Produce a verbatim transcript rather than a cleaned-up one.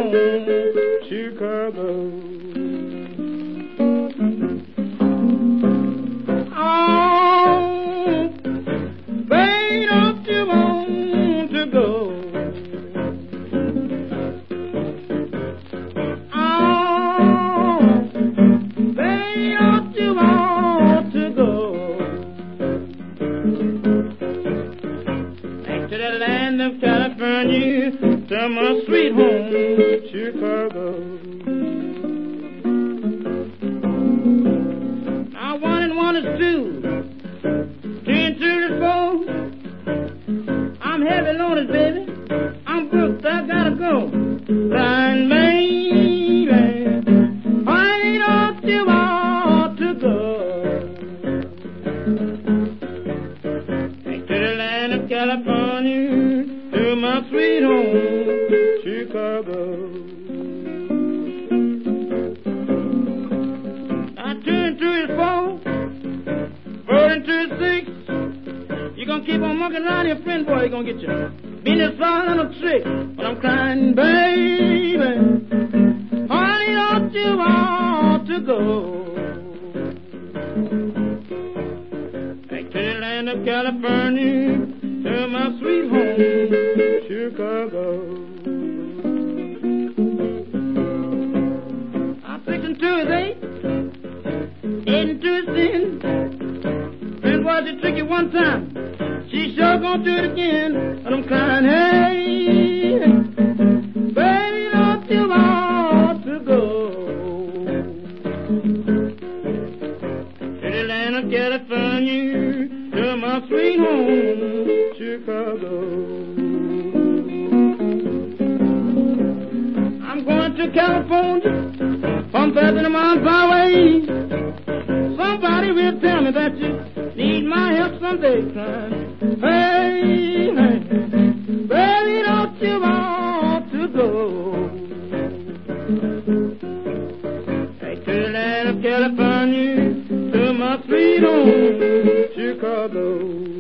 home, Chicago. Oh, baby, don't you want to go? Oh, baby, don't you want to go? Back to the land of California, to my sweet home, Chicago. I one and one is two, two and two is four. I'm heavy loaded, baby. I'm booked, I gotta go. Blind baby, why don't you want to go? Back to the land of California, to my sweet home, Chicago. I turn to his four, four into his six. You gonna keep on monkeying around here, friend boy, you gonna get you. Business all on a trick, but I'm crying, baby. Honey, don't you want to go? Back to the land of California, to my sweet home, Chicago. I'm fixing to his eight, eight into his ten. Friend boy, she trick you one time, she sure gonna do it again. And I'm crying, hey, baby, don't you want to go? To the land of California, to my sweet home, Chicago. I'm going to California, from Bethany Mount Highway. Somebody will tell me that you need my help someday, crying, hey, hey, baby, don't you want to go? Back to the land of California, to my sweet home, Chicago.